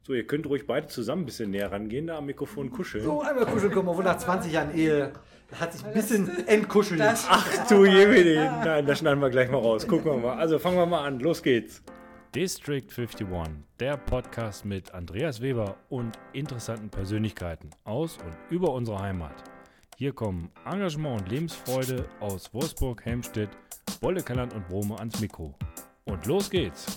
So, ihr könnt ruhig beide zusammen ein bisschen näher rangehen, da am Mikrofon kuscheln. So, einmal kuscheln kommen, obwohl nach 20 Jahren Ehe hat sich ein bisschen entkuschelt. Ach du Jemini, nein, das schneiden wir gleich mal raus. Gucken wir mal. Also fangen wir mal an, los geht's. District 51, der Podcast mit Andreas Weber und interessanten Persönlichkeiten aus und über unsere Heimat. Hier kommen Engagement und Lebensfreude aus Wolfsburg, Helmstedt, Bollekeland und Brome ans Mikro. Und los geht's.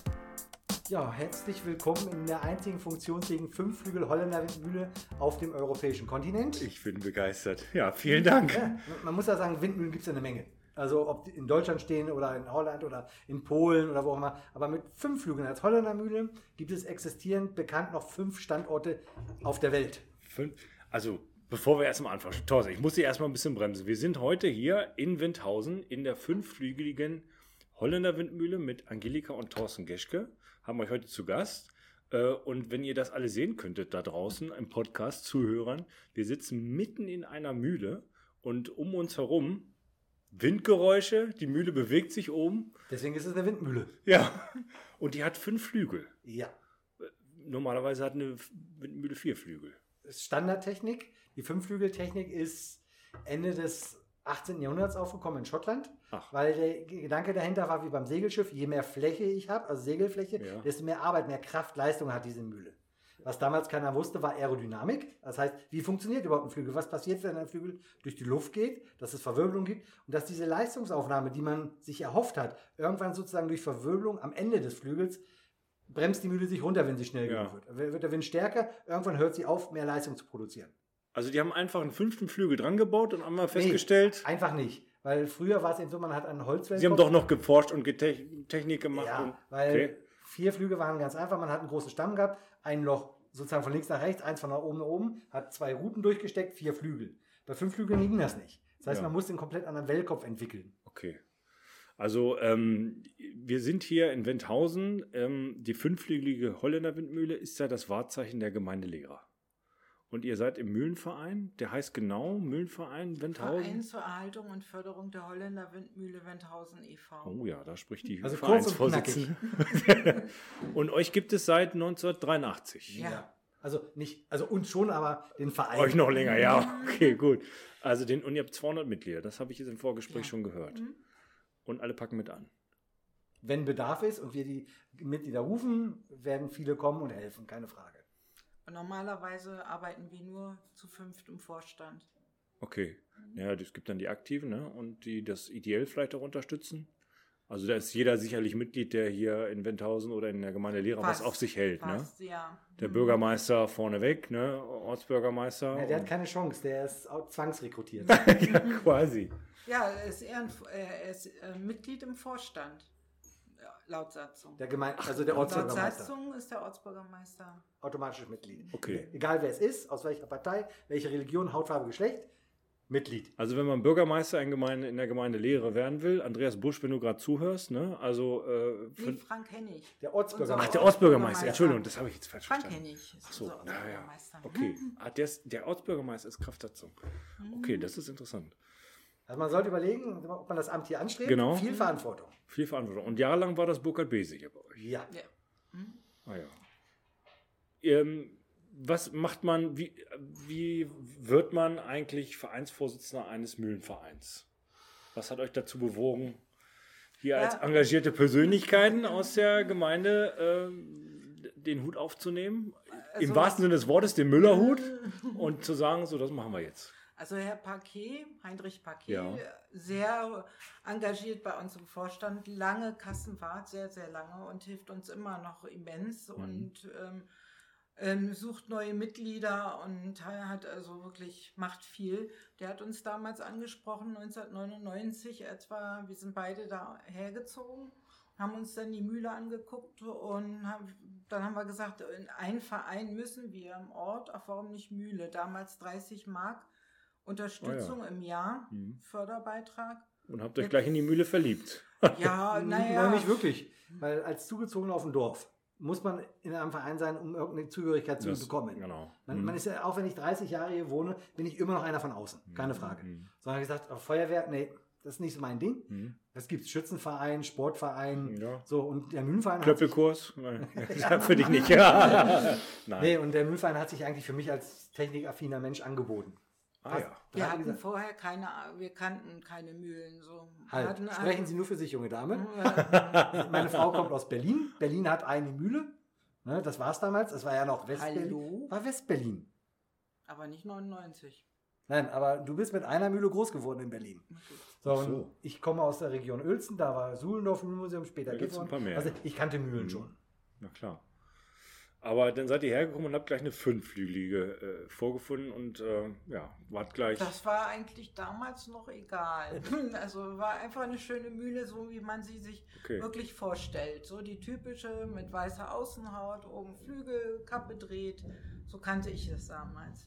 Ja, herzlich willkommen in der einzigen funktionsfähigen Fünfflügel-Holländer-Windmühle auf dem europäischen Kontinent. Ich bin begeistert. Ja, vielen Dank. Ja, man muss ja sagen, Windmühlen gibt es ja eine Menge. Also ob die in Deutschland stehen oder in Holland oder in Polen oder wo auch immer. Aber mit 5 Flügeln als Holländermühle gibt es existierend bekannt noch 5 Standorte auf der Welt. 5? Also, bevor wir erstmal anfangen, Thorsten, ich muss Sie erstmal ein bisschen bremsen. Wir sind heute hier in Windhausen in der 5-flügeligen Holländer-Windmühle mit Angelika und Thorsten Geschke. Haben euch heute zu Gast. Und wenn ihr das alle sehen könntet da draußen im Podcast, Zuhörern, wir sitzen mitten in einer Mühle und um uns herum Windgeräusche, die Mühle bewegt sich oben. Deswegen ist es eine Windmühle. Ja, und die hat 5 Flügel. Ja. Normalerweise hat eine Windmühle 4 Flügel. Das ist Standardtechnik. Die 5-Flügel-Technik ist Ende des 18. Jahrhunderts aufgekommen in Schottland, weil der Gedanke dahinter war wie beim Segelschiff, je mehr Fläche ich habe, also Segelfläche, desto mehr Arbeit, mehr Kraft, Leistung hat diese Mühle. Was damals keiner wusste, war Aerodynamik. Das heißt, wie funktioniert überhaupt ein Flügel? Was passiert, wenn ein Flügel durch die Luft geht, dass es Verwirbelung gibt und dass diese Leistungsaufnahme, die man sich erhofft hat, irgendwann sozusagen durch Verwirbelung am Ende des Flügels bremst die Mühle sich runter, wenn sie schnell genug wird. Wird der Wind stärker, irgendwann hört sie auf, mehr Leistung zu produzieren. Also die haben einfach einen 5. Flügel dran gebaut und einmal festgestellt... Nee, einfach nicht. Weil früher war es eben so, man hat einen Holzwellkopf... Sie haben doch noch geforscht und Technik gemacht. Ja, weil 4 Flügel waren ganz einfach. Man hat einen großen Stamm gehabt, ein Loch sozusagen von links nach rechts, eins von oben nach oben, hat 2 Ruten durchgesteckt, 4 Flügel. Bei 5 Flügeln ging das nicht. Das heißt, man musste einen komplett anderen Wellkopf entwickeln. Okay. Also wir sind hier in Windhausen. Die 5-flügelige Holländer-Windmühle ist ja das Wahrzeichen der Gemeinde Lehrer. Und ihr seid im Mühlenverein, der heißt genau Mühlenverein Windhausen. Verein zur Erhaltung und Förderung der Holländer Windmühle Windhausen e.V. Oh ja, da spricht die also Vereinsvorsitzende. Und euch gibt es seit 1983. Ja. Also nicht, also uns schon, aber den Verein. Euch noch länger, ja. Okay, gut. Also und ihr habt 200 Mitglieder, das habe ich jetzt im Vorgespräch schon gehört. Und alle packen mit an. Wenn Bedarf ist und wir die Mitglieder rufen, werden viele kommen und helfen, keine Frage. Und normalerweise arbeiten wir nur zu 5 im Vorstand. Okay. Ja, es gibt dann die Aktiven, ne? Und die das ideell vielleicht auch unterstützen. Also da ist jeder sicherlich Mitglied, der hier in Windhausen oder in der Gemeinde Lehrer was auf sich hält. Fast, ne? Ja. Der Bürgermeister vorneweg, ne? Ortsbürgermeister. Ja, der hat keine Chance, der ist auch zwangsrekrutiert. Ja, quasi. Ja, er ist Mitglied im Vorstand. Laut Satzung. Der Ortsbürgermeister. Laut Satzung ist der Ortsbürgermeister automatisches Mitglied. Okay. Egal wer es ist, aus welcher Partei, welche Religion, Hautfarbe, Geschlecht, Mitglied. Also wenn man Bürgermeister in der Gemeinde Lehre werden will, Andreas Busch, wenn du gerade zuhörst, ne? Also Frank Hennig. Der Ortsbürgermeister. Ach, der Ortsbürgermeister. Entschildung, das habe ich jetzt falsch verstanden. Frank Hennig ist Ach so, unser Ortsbürgermeister. Okay. Der Ortsbürgermeister ist Kraftsatzung. Okay, das ist interessant. Also man sollte überlegen, ob man das Amt hier anstrebt. Genau. Viel Verantwortung. Viel Verantwortung. Und jahrelang war das Burkhard Bese hier bei euch. Ja. Ah ja. Was macht man, wie wird man eigentlich Vereinsvorsitzender eines Mühlenvereins? Was hat euch dazu bewogen, hier als engagierte Persönlichkeiten aus der Gemeinde den Hut aufzunehmen? Also im wahrsten Sinne des Wortes, den Müllerhut, und zu sagen, so, das machen wir jetzt. Also Herr Parquet, Heinrich Parquet, sehr engagiert bei uns im Vorstand, lange Kassenwart, sehr, sehr lange und hilft uns immer noch immens und sucht neue Mitglieder und hat also wirklich, macht viel. Der hat uns damals angesprochen, 1999 etwa, wir sind beide da hergezogen, haben uns dann die Mühle angeguckt und dann haben wir gesagt, in einen Verein müssen wir im Ort, warum nicht Mühle, damals 30 Mark Unterstützung im Jahr, Förderbeitrag. Und habt euch gleich in die Mühle verliebt. Ja, naja. Nicht wirklich, weil als Zugezogener auf dem Dorf muss man in einem Verein sein, um irgendeine Zugehörigkeit zu bekommen. Genau. Man ist ja, auch wenn ich 30 Jahre hier wohne, bin ich immer noch einer von außen, keine Frage. Sondern habe ich gesagt, Feuerwehr, nee, das ist nicht so mein Ding. Das gibt es Schützenverein, Sportverein, Ja. so, und der Mühlenverein Klöppelkurs? Ja, für dich nicht. Ja. Nein. Nee, und der Mühlenverein hat sich eigentlich für mich als technikaffiner Mensch angeboten. Ah ja. Wir hatten vorher wir kannten keine Mühlen. So. Halt. Sprechen Sie nur für sich, junge Dame. Meine Frau kommt aus Berlin. Berlin hat eine Mühle. Ne, das war es damals. Das war ja noch Westberlin. Hallo? War Westberlin. Aber nicht 99. Nein, aber du bist mit einer Mühle groß geworden in Berlin. So, und ich komme aus der Region Uelzen. Da war Suhlendorf Mühlenmuseum, später gibt's ein paar mehr. Also ich kannte Mühlen schon. Na klar. Aber dann seid ihr hergekommen und habt gleich eine 5-flügelige vorgefunden und wart gleich. Das war eigentlich damals noch egal. Also war einfach eine schöne Mühle, so wie man sie sich wirklich vorstellt. So die typische mit weißer Außenhaut, oben Flügel, Kappe dreht. So kannte ich es damals.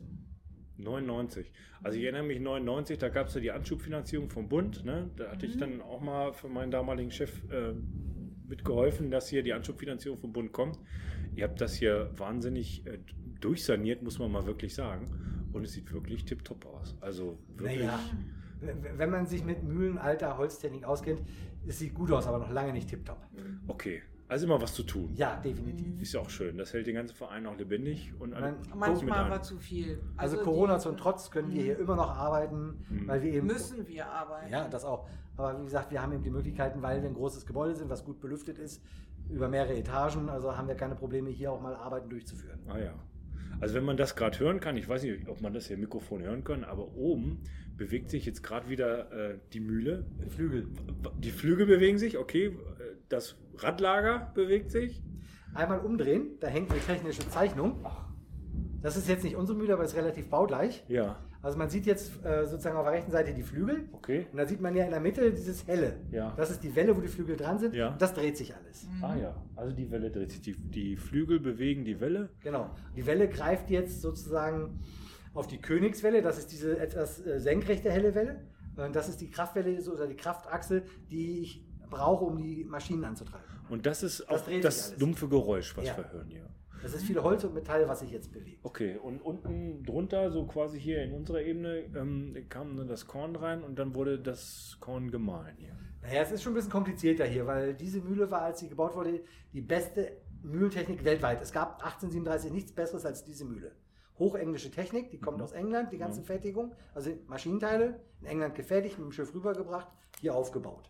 99. Also ich erinnere mich 99, da gab es ja die Anschubfinanzierung vom Bund. Ne? Da hatte ich dann auch mal für meinen damaligen Chef mitgeholfen, dass hier die Anschubfinanzierung vom Bund kommt. Ihr habt das hier wahnsinnig durchsaniert, muss man mal wirklich sagen. Und es sieht wirklich tipptopp aus. Also wirklich. Naja, wenn man sich mit Mühlen, alter Holztechnik auskennt, es sieht gut aus, aber noch lange nicht tipptopp. Okay, also immer was zu tun. Ja, definitiv. Ist ja auch schön. Das hält den ganzen Verein auch lebendig. Und manchmal war zu viel. Also Corona zum Trotz können wir hier immer noch arbeiten, weil wir eben... Müssen wir arbeiten. Ja, das auch. Aber wie gesagt, wir haben eben die Möglichkeiten, weil wir ein großes Gebäude sind, was gut belüftet ist, über mehrere Etagen, also haben wir keine Probleme, hier auch mal Arbeiten durchzuführen. Ah ja. Also wenn man das gerade hören kann, ich weiß nicht, ob man das hier im Mikrofon hören kann, aber oben bewegt sich jetzt gerade wieder die Mühle. Die Flügel. Die Flügel bewegen sich, okay. Das Radlager bewegt sich. Einmal umdrehen, da hängt eine technische Zeichnung. Das ist jetzt nicht unsere Mühle, aber ist relativ baugleich. Ja. Also man sieht jetzt sozusagen auf der rechten Seite die Flügel. Okay. Und da sieht man ja in der Mitte dieses Helle. Ja. Das ist die Welle, wo die Flügel dran sind. Ja. Und das dreht sich alles. Ah ja, also die Welle dreht sich. Die Flügel bewegen die Welle. Genau. Die Welle greift jetzt sozusagen auf die Königswelle. Das ist diese etwas senkrechte helle Welle. Und das ist die Kraftwelle oder die Kraftachse, die ich brauche, um die Maschinen anzutreiben. Und das ist auch das dumpfe Geräusch, was wir hören hier. Das ist viel Holz und Metall, was sich jetzt bewegt. Okay, und unten drunter, so quasi hier in unserer Ebene, kam dann das Korn rein und dann wurde das Korn gemahlen hier. Naja, es ist schon ein bisschen komplizierter hier, weil diese Mühle war, als sie gebaut wurde, die beste Mühlentechnik weltweit. Es gab 1837 nichts Besseres als diese Mühle. Hochenglische Technik, die kommt aus England, die ganze Fertigung, also Maschinenteile, in England gefertigt, mit dem Schiff rübergebracht, hier aufgebaut.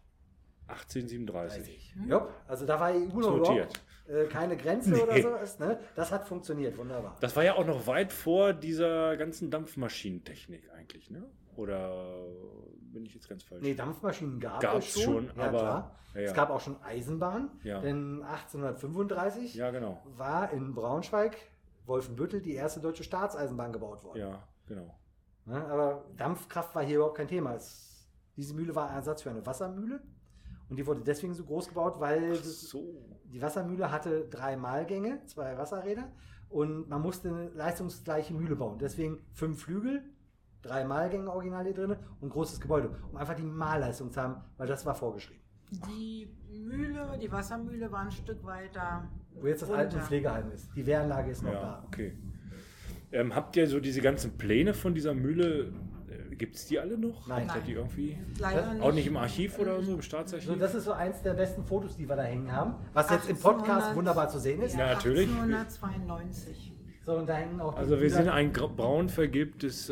1837. Ja, also da war EU noch überhaupt keine Grenze oder sowas. Ne? Das hat funktioniert, wunderbar. Das war ja auch noch weit vor dieser ganzen Dampfmaschinentechnik eigentlich, ne? Oder bin ich jetzt ganz falsch? Nee, Dampfmaschinen gab es schon, ja, aber klar. Ja. Es gab auch schon Eisenbahn, denn 1835 war in Braunschweig, Wolfenbüttel, die erste deutsche Staatseisenbahn gebaut worden. Ja, genau. Ne? Aber Dampfkraft war hier überhaupt kein Thema. Diese Mühle war ein Ersatz für eine Wassermühle. Und die wurde deswegen so groß gebaut, weil die Wassermühle hatte 3 Mahlgänge, 2 Wasserräder und man musste eine leistungsgleiche Mühle bauen. Deswegen 5 Flügel, 3 Mahlgänge original hier drin und großes Gebäude, um einfach die Mahlleistung zu haben, weil das war vorgeschrieben. Die Mühle, die Wassermühle war ein Stück weiter. Wo jetzt das alte Pflegeheim ist. Die Wehranlage ist noch da. Okay. Habt ihr so diese ganzen Pläne von dieser Mühle? Gibt es die alle noch? Nein. Die irgendwie? Leider nicht. Auch nicht im Archiv oder so, im Staatsarchiv? So, das ist so eins der besten Fotos, die wir da hängen haben, was jetzt im Podcast wunderbar zu sehen ist. Ja, natürlich. 1892. So, und da hängen auch also wir sind ein braun vergilbtes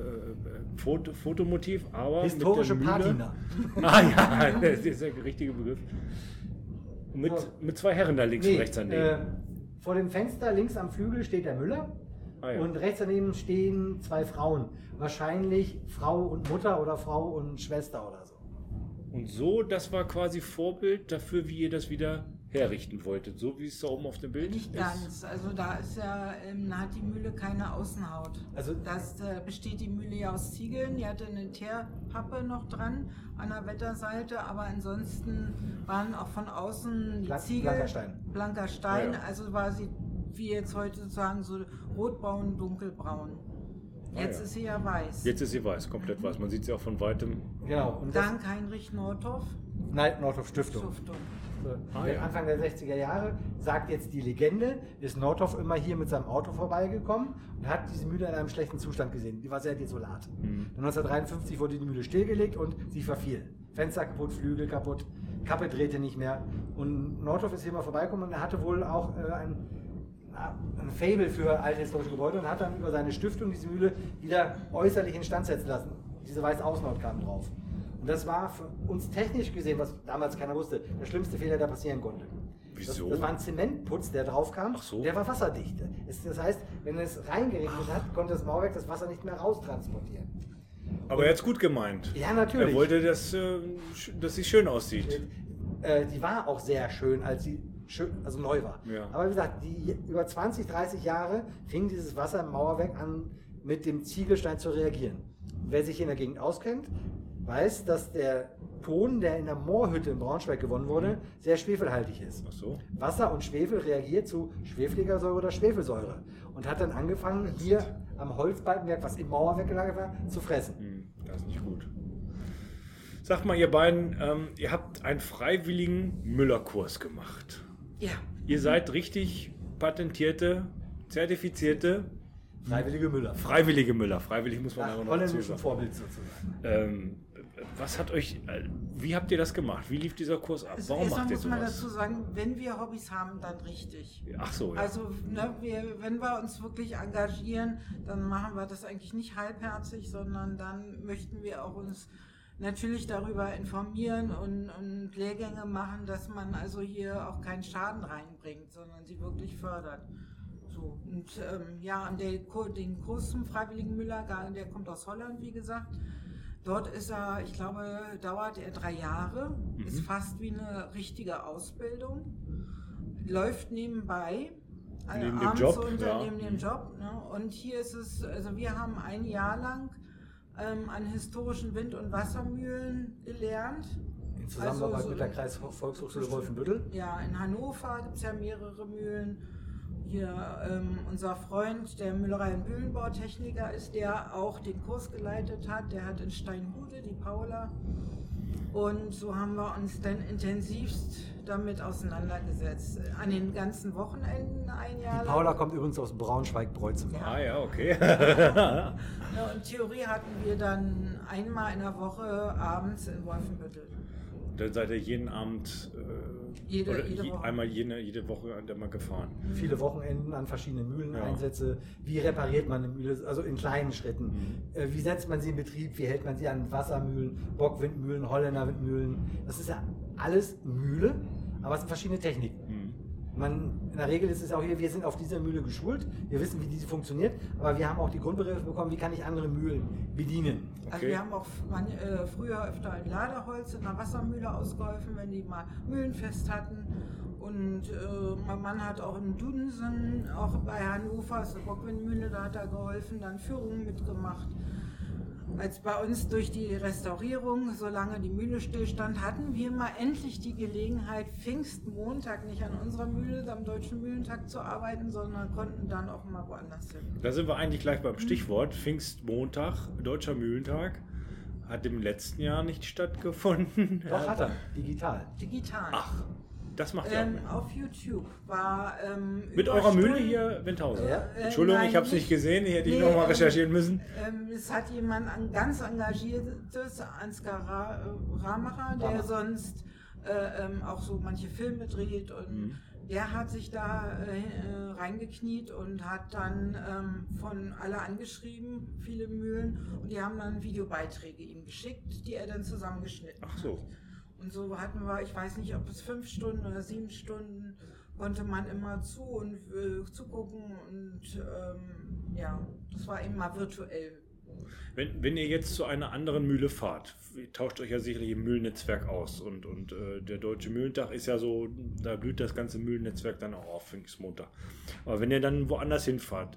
Fotomotiv, aber historische mit der Mühle. Patina. Ah ja, das ist der richtige Begriff. Mit 2 Herren da links und rechts daneben. Vor dem Fenster links am Flügel steht der Müller. Ah, ja. Und rechts daneben stehen 2 Frauen. Wahrscheinlich Frau und Mutter oder Frau und Schwester oder so. Und so, das war quasi Vorbild dafür, wie ihr das wieder herrichten wolltet. So wie es da oben auf dem Bild ist. Nicht ganz. Also da ist ja, hat die Mühle keine Außenhaut. Also das besteht die Mühle ja aus Ziegeln. Die hatte eine Teerpappe noch dran an der Wetterseite. Aber ansonsten waren auch von außen die Ziegel. Blanker Stein. Ja. Also war sie, wie jetzt heute sagen, so rotbraun, dunkelbraun. Jetzt ist sie ja weiß. Jetzt ist sie weiß, komplett weiß. Man sieht sie auch von weitem. Genau. Und dank Heinrich Nordhoff. Nein, Nordhoff Stiftung. So, Anfang der 60er Jahre, sagt jetzt die Legende, ist Nordhoff immer hier mit seinem Auto vorbeigekommen und hat diese Mühle in einem schlechten Zustand gesehen. Die war sehr desolat. Dann 1953 wurde die Mühle stillgelegt und sie verfiel. Fenster kaputt, Flügel kaputt, Kappe drehte nicht mehr. Und Nordhoff ist hier mal vorbeigekommen und er hatte wohl auch ein Faible für alte historische Gebäude und hat dann über seine Stiftung diese Mühle wieder äußerlich instand setzen lassen. Diese weiße Außenhaut kam drauf. Und das war für uns technisch gesehen, was damals keiner wusste, der schlimmste Fehler, der passieren konnte. Wieso? Das war ein Zementputz, der drauf kam, der war wasserdicht. Das heißt, wenn es reingeregnet hat, konnte das Mauerwerk das Wasser nicht mehr raustransportieren. Aber er hat es gut gemeint. Ja, natürlich. Er wollte, dass sie schön aussieht. Die war auch sehr schön, als sie neu war. Ja. Aber wie gesagt, über 20, 30 Jahre fing dieses Wasser im Mauerwerk an, mit dem Ziegelstein zu reagieren. Wer sich in der Gegend auskennt, weiß, dass der Ton, der in der Moorhütte in Braunschweig gewonnen wurde, sehr schwefelhaltig ist. Ach so. Wasser und Schwefel reagiert zu schwefeliger Säure oder Schwefelsäure und hat dann angefangen, hier am Holzbalkenwerk, was im Mauerwerk gelagert war, zu fressen. Das ist nicht gut. Sag mal, ihr beiden, ihr habt einen freiwilligen Müllerkurs gemacht. Ja. Ihr seid richtig patentierte, zertifizierte Freiwillige Müller. Freiwillige Müller. Freiwillig muss man nach holländischem Vorbild sozusagen. Wie habt ihr das gemacht? Wie lief dieser Kurs ab? Warum macht ihr muss man sowas? dazu sagen, wenn wir Hobbys haben, dann richtig. Ach so, ja. Also wenn wir uns wirklich engagieren, dann machen wir das eigentlich nicht halbherzig, sondern dann möchten wir auch uns natürlich darüber informieren und Lehrgänge machen, dass man also hier auch keinen Schaden reinbringt, sondern sie wirklich fördert. So. Und den Kurs zum Freiwilligen Müller, der kommt aus Holland, wie gesagt. Dort ist er, ich glaube, dauert er 3 Jahre, ist fast wie eine richtige Ausbildung, läuft nebenbei, neben dem Job, neben dem Job. Ne? Und hier ist es, also wir haben ein Jahr lang an historischen Wind- und Wassermühlen gelernt. In Zusammenarbeit mit der Kreisvolkshochschule Wolfenbüttel? Ja, in Hannover gibt es ja mehrere Mühlen. Hier unser Freund, der Müllerei- und Mühlenbautechniker ist, der auch den Kurs geleitet hat. Der hat in Steinhude, die Paula. Und so haben wir uns dann intensivst damit auseinandergesetzt. An den ganzen Wochenenden ein Jahr lang. Die Paula kommt übrigens aus Braunschweig-Preußen. Ja. Ah ja, okay. Ja, und Theorie hatten wir dann einmal in der Woche abends in Wolfenbüttel. Dann seid ihr jeden Abend jede Woche. Einmal jede Woche einmal gefahren. Viele Wochenenden an verschiedenen Mühleneinsätze. Wie repariert man eine Mühle? Also in kleinen Schritten. Wie setzt man sie in Betrieb? Wie hält man sie an Wassermühlen, Bockwindmühlen, Holländerwindmühlen? Das ist ja alles Mühle, aber es sind verschiedene Techniken. In der Regel ist es auch hier, wir sind auf dieser Mühle geschult, wir wissen, wie diese funktioniert, aber wir haben auch die Grundbegriffe bekommen, wie kann ich andere Mühlen bedienen. Okay. Also wir haben auch früher öfter ein Laderholz in einer Wassermühle ausgeholfen, wenn die mal Mühlenfest hatten. Und mein Mann hat auch in Dudensen, auch bei Hannover, ist eine Bockwindmühle, da hat er geholfen, dann Führungen mitgemacht. Als bei uns durch die Restaurierung, solange die Mühle stillstand, hatten wir mal endlich die Gelegenheit, Pfingstmontag nicht an unserer Mühle, am Deutschen Mühlentag zu arbeiten, sondern konnten dann auch mal woanders hin. Da sind wir eigentlich gleich beim Stichwort. Pfingstmontag, Deutscher Mühlentag, hat im letzten Jahr nicht stattgefunden. Doch, hat er. Digital. Ach, das macht ihr auch. Auf YouTube war mit eurer Mühle hier Windhausen? Ja. Entschuldigung, ich habe es nicht gesehen, hätte ich nochmal recherchieren müssen. Es hat jemand, ein ganz engagiertes, Ansgar Ramacher, der sonst auch so manche Filme dreht und der hat sich da reingekniet und hat dann von alle angeschrieben, viele Mühlen, und die haben dann Videobeiträge ihm geschickt, die er dann zusammengeschnitten hat. Ach so. Und so hatten wir, ich weiß nicht, ob es 5 Stunden oder 7 Stunden, konnte man immer zugucken und das war eben mal virtuell. Wenn ihr jetzt zu einer anderen Mühle fahrt, tauscht euch ja sicherlich im Mühlennetzwerk aus und der Deutsche Mühlentag ist ja so, da blüht das ganze Mühlennetzwerk dann auch auf, Pfingstmontag. Aber wenn ihr dann woanders hinfahrt,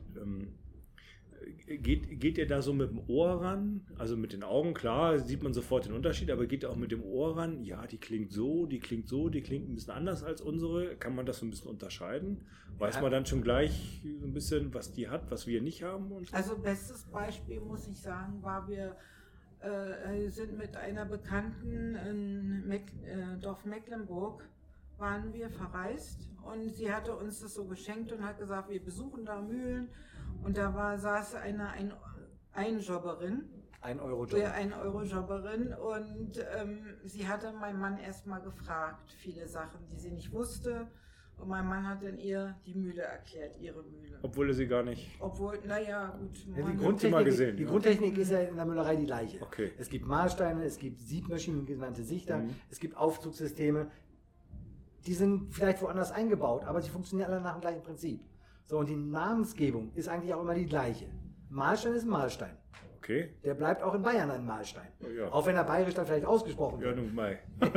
geht ihr da so mit dem Ohr ran? Also mit den Augen, klar, sieht man sofort den Unterschied, aber geht ihr auch mit dem Ohr ran? Ja, die klingt so, die klingt ein bisschen anders als unsere. Kann man das so ein bisschen unterscheiden? Weiß man dann schon gleich so ein bisschen, was die hat, was wir nicht haben? Und so? Also bestes Beispiel, muss ich sagen, war, wir sind mit einer Bekannten in Dorf Mecklenburg, waren wir verreist und sie hatte uns das so geschenkt und hat gesagt, wir besuchen da Mühlen. Und da saß eine Einjobberin 1-Euro-Jobberin. Und sie hatte meinen Mann erstmal gefragt, viele Sachen, die sie nicht wusste. Und mein Mann hat dann ihr die Mühle erklärt, ihre Mühle. Obwohl er sie gar nicht... naja, gut. Ja, die Grundtechnik ist ja in der Müllerei die gleiche. Okay. Es gibt Mahlsteine, es gibt Siebmaschinen, genannte Sichter, es gibt Aufzugssysteme. Die sind vielleicht woanders eingebaut, aber sie funktionieren alle nach dem gleichen Prinzip. So, und die Namensgebung ist eigentlich auch immer die gleiche. Mahlstein ist ein Mahlstein. Okay. Der bleibt auch in Bayern ein Mahlstein. Ja. Auch wenn er bayerisch dann vielleicht ausgesprochen wird. Ja, nun mal.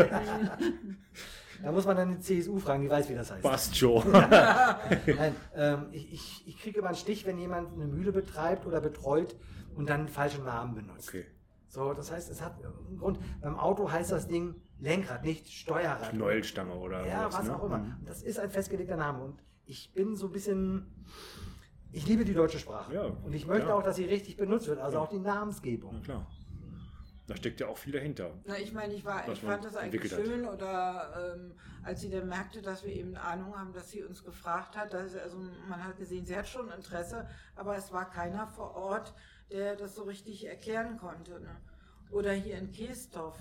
Da muss man dann die CSU fragen, die weiß, wie das heißt. Passt schon. Nein, ich kriege immer einen Stich, wenn jemand eine Mühle betreibt oder betreut und dann einen falschen Namen benutzt. Okay. So, das heißt, es hat einen Grund. Beim Auto heißt das Ding Lenkrad, nicht Steuerrad. Knäuelstange oder ja, was auch immer. Das ist ein festgelegter Name und ich bin so ein bisschen... Ich liebe die deutsche Sprache. Ja, und ich möchte auch, dass sie richtig benutzt wird, also auch die Namensgebung. Na klar. Da steckt ja auch viel dahinter. Na, ich meine, ich fand das eigentlich schön, oder als sie dann merkte, dass wir eben Ahnung haben, dass sie uns gefragt hat, also man hat gesehen, sie hat schon Interesse, aber es war keiner vor Ort, der das so richtig erklären konnte. Ne? Oder hier in Keesdorf.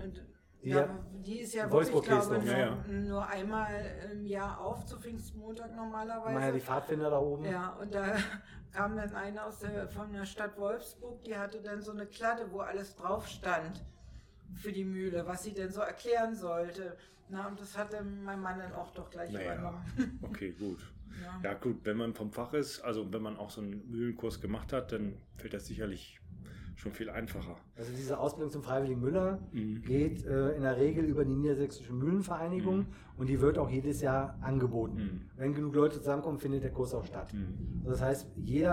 Die ist ja wirklich, ich glaube, nur einmal im Jahr auf, zu Pfingstmontag normalerweise. Ja, die Pfadfinder da oben. Ja, und da kam dann einer von der Stadt Wolfsburg, die hatte dann so eine Kladde, wo alles drauf stand für die Mühle, was sie denn so erklären sollte. Na, und das hat dann mein Mann dann auch doch gleich übernommen. Okay, gut. Ja gut, wenn man vom Fach ist, also wenn man auch so einen Mühlenkurs gemacht hat, dann fällt das sicherlich schon viel einfacher. Also diese Ausbildung zum Freiwilligen Müller geht in der Regel über die Niedersächsische Mühlenvereinigung und die wird auch jedes Jahr angeboten. Wenn genug Leute zusammenkommen, findet der Kurs auch statt. Das heißt,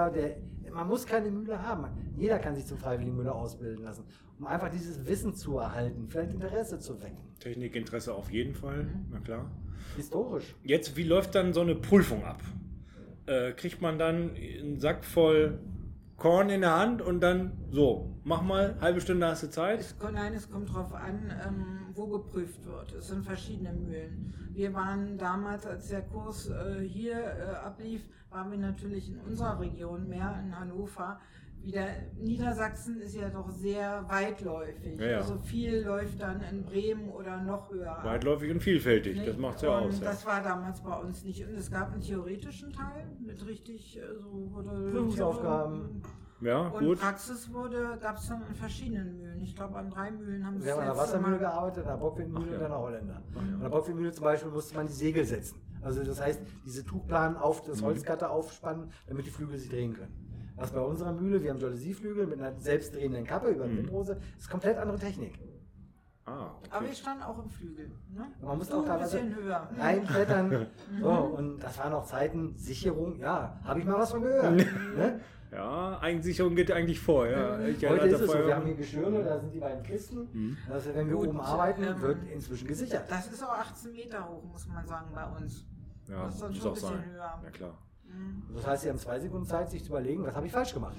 man muss keine Mühle haben. Jeder kann sich zum Freiwilligen Müller ausbilden lassen, um einfach dieses Wissen zu erhalten, vielleicht Interesse zu wecken. Technikinteresse auf jeden Fall, na klar. Historisch. Jetzt, wie läuft dann so eine Prüfung ab? Kriegt man dann einen Sack voll Korn in der Hand und dann so, mach mal, halbe Stunde hast du Zeit? Es kommt drauf an, wo geprüft wird. Es sind verschiedene Mühlen. Wir waren damals, als der Kurs hier ablief, waren wir natürlich in unserer Region mehr, in Hannover. Niedersachsen ist ja doch sehr weitläufig. Ja. Also viel läuft dann in Bremen oder noch höher. Weitläufig und vielfältig, das macht es ja aus. Das war damals bei uns nicht. Und es gab einen theoretischen Teil mit richtig Prüfungsaufgaben. Ja, und gut. Praxis gab es dann an verschiedenen Mühlen. Ich glaube, an 3 Mühlen haben wir haben an der Wassermühle gearbeitet, an der Bockwindmühle und an der Holländer. An der Bockwindmühle zum Beispiel musste man die Segel setzen. Also das heißt, diese Tuchplanen auf das Holzgatter aufspannen, damit die Flügel sich drehen können. Was bei unserer Mühle, wir haben Jalousierflügel mit einer selbstdrehenden Kappe über der Windrose, ist komplett andere Technik. Okay. Aber wir standen auch im Flügel. Ne? Man musste auch teilweise ein bisschen höher reinklettern. So, und das waren auch Zeiten, Sicherung, habe ich mal was von gehört. Ne? Ja, Eigensicherung geht eigentlich vor. Ja. Heute ist es so, wir haben hier Geschirre, da sind die beiden Kisten. Also wenn wir oben arbeiten, wird inzwischen gesichert. Das ist auch 18 Meter hoch, muss man sagen, bei uns. Ja, das ist dann schon ein bisschen höher. Ja, klar. Das heißt, Sie haben 2 Sekunden Zeit, sich zu überlegen, was habe ich falsch gemacht.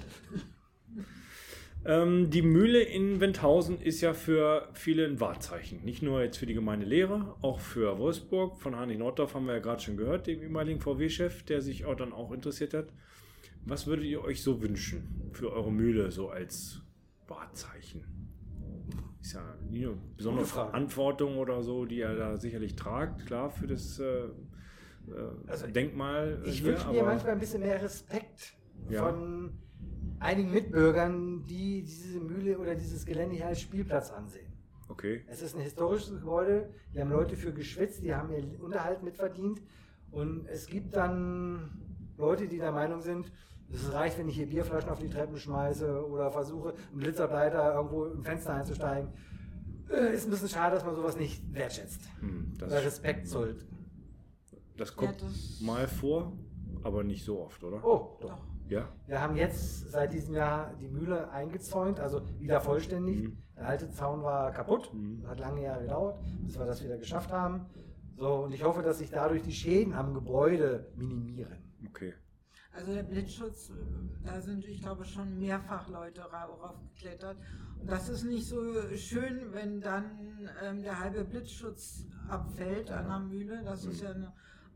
Die Mühle in Wendhausen ist ja für viele ein Wahrzeichen. Nicht nur jetzt für die Gemeinde Lehre, auch für Wolfsburg. Von Heinrich Nordorf haben wir ja gerade schon gehört, dem ehemaligen VW-Chef, der sich auch dann auch interessiert hat. Was würdet ihr euch so wünschen für eure Mühle so als Wahrzeichen? Ist ja nie eine besondere Verantwortung oder so, die ihr da sicherlich tragt, klar, für das Denkmal. Ich wünsche mir manchmal ein bisschen mehr Respekt von einigen Mitbürgern, die diese Mühle oder dieses Gelände hier als Spielplatz ansehen. Okay. Es ist ein historisches Gebäude, hier haben Leute für geschwitzt, die haben ihren Unterhalt mitverdient und es gibt dann Leute, die der Meinung sind, es reicht, wenn ich hier Bierflaschen auf die Treppen schmeiße oder versuche, einen Blitzableiter irgendwo im Fenster einzusteigen. Ist ein bisschen schade, dass man sowas nicht wertschätzt. Oder Respekt zollt. Das kommt mal vor, aber nicht so oft, oder? Oh, doch. Ja? Wir haben jetzt seit diesem Jahr die Mühle eingezäunt, also wieder vollständig. Der alte Zaun war kaputt, hat lange Jahre gedauert, bis wir das wieder geschafft haben. So, und ich hoffe, dass sich dadurch die Schäden am Gebäude minimieren. Okay. Also der Blitzschutz, da sind, ich glaube, schon mehrfach Leute raufgeklettert. Und das ist nicht so schön, wenn dann der halbe Blitzschutz abfällt an der Mühle. Das ist ja eine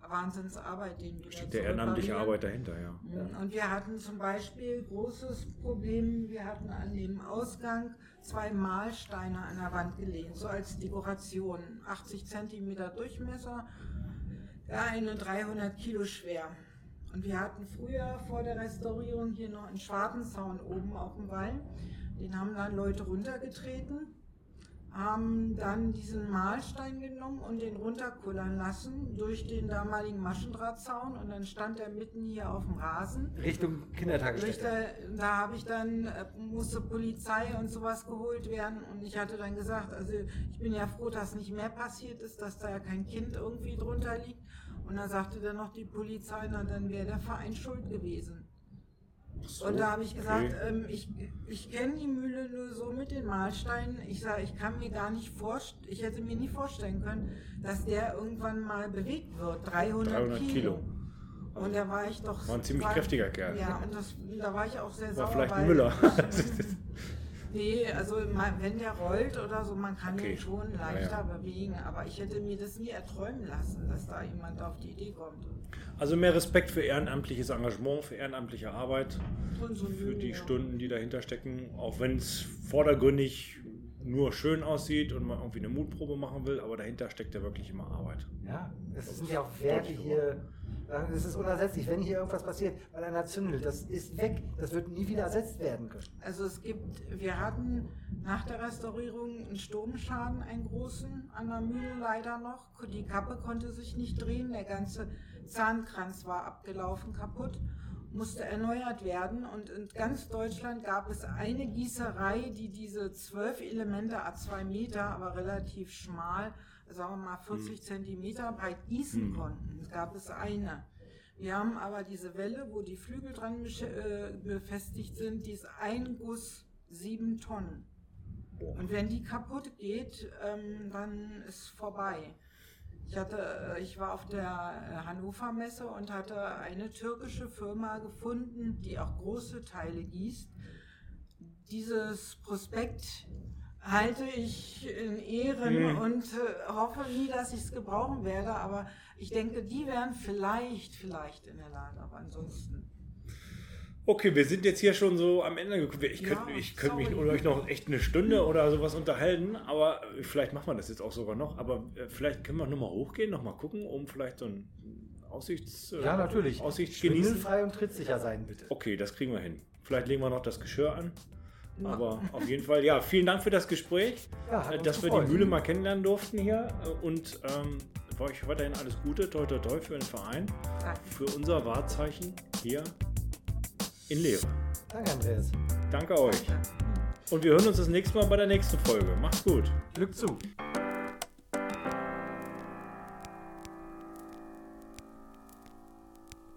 Wahnsinnsarbeit, den wir der ehrenamtliche Arbeit dahinter, ja. Und wir hatten zum Beispiel großes Problem, wir hatten an dem Ausgang 2 Mahlsteine an der Wand gelehnt, so als Dekoration, 80 Zentimeter Durchmesser, der eine 300 Kilo schwer. Und wir hatten früher vor der Restaurierung hier noch einen Schwartenzaun oben auf dem Wall, den haben dann Leute runtergetreten, haben dann diesen Mahlstein genommen und den runterkullern lassen durch den damaligen Maschendrahtzaun und dann stand er mitten hier auf dem Rasen. Richtung Kindertagesstätte. Da habe ich dann, musste Polizei und sowas geholt werden und ich hatte dann gesagt, also ich bin ja froh, dass nicht mehr passiert ist, dass da ja kein Kind irgendwie drunter liegt. Und dann sagte dann noch die Polizei, na dann wäre der Verein schuld gewesen. So, und da habe ich gesagt, ich kenne die Mühle nur so mit den Mahlsteinen. Ich sage, ich kann mir gar nicht vorstellen, ich hätte mir nie vorstellen können, dass der irgendwann mal bewegt wird. 300 Kilo. Und da war ich doch... War ein ziemlich kräftiger Kerl. Ja, und da war ich auch sehr sauer. War vielleicht ein Müller. Nee, also wenn der rollt oder so, man kann ihn schon leichter bewegen, aber ich hätte mir das nie erträumen lassen, dass da jemand auf die Idee kommt. Also mehr Respekt für ehrenamtliches Engagement, für ehrenamtliche Arbeit, für die Stunden, die dahinter stecken, auch wenn es vordergründig nur schön aussieht und man irgendwie eine Mutprobe machen will, aber dahinter steckt ja wirklich immer Arbeit. Ja, es sind ja auch Werte hier, das ist unersetzlich, wenn hier irgendwas passiert, weil einer zündelt, das ist weg, das wird nie wieder ersetzt werden können. Also wir hatten nach der Restaurierung einen Sturmschaden, einen großen, an der Mühle leider noch, die Kappe konnte sich nicht drehen, der ganze Zahnkranz war abgelaufen, kaputt, musste erneuert werden und in ganz Deutschland gab es eine Gießerei, die diese 12 Elemente, 2 Meter, aber relativ schmal, sagen wir mal 40 Zentimeter breit gießen konnten. Es gab es eine. Wir haben aber diese Welle, wo die Flügel dran befestigt sind, die ist ein Guss 7 Tonnen. Und wenn die kaputt geht, dann ist vorbei. Ich war auf der Hannover Messe und hatte eine türkische Firma gefunden, die auch große Teile gießt. Dieses Prospekt halte ich in Ehren und hoffe nie, dass ich es gebrauchen werde, aber ich denke, die wären vielleicht in der Lage, aber ansonsten. Okay, wir sind jetzt hier schon so am Ende gekommen. Ich könnte mich mit euch noch echt eine Stunde oder sowas unterhalten, aber vielleicht machen wir das jetzt auch sogar noch, aber vielleicht können wir nochmal hochgehen, nochmal gucken, um vielleicht so ein Aussicht genießen. Frei und trittsicher sein, bitte. Okay, das kriegen wir hin. Vielleicht legen wir noch das Geschirr an. Aber auf jeden Fall, ja, vielen Dank für das Gespräch, dass wir die Mühle mal kennenlernen durften hier und für euch weiterhin alles Gute, toi toi toi für den Verein, für unser Wahrzeichen hier in Lehre. Danke, Andreas. Danke euch. Und wir hören uns das nächste Mal bei der nächsten Folge. Macht's gut. Glück zu.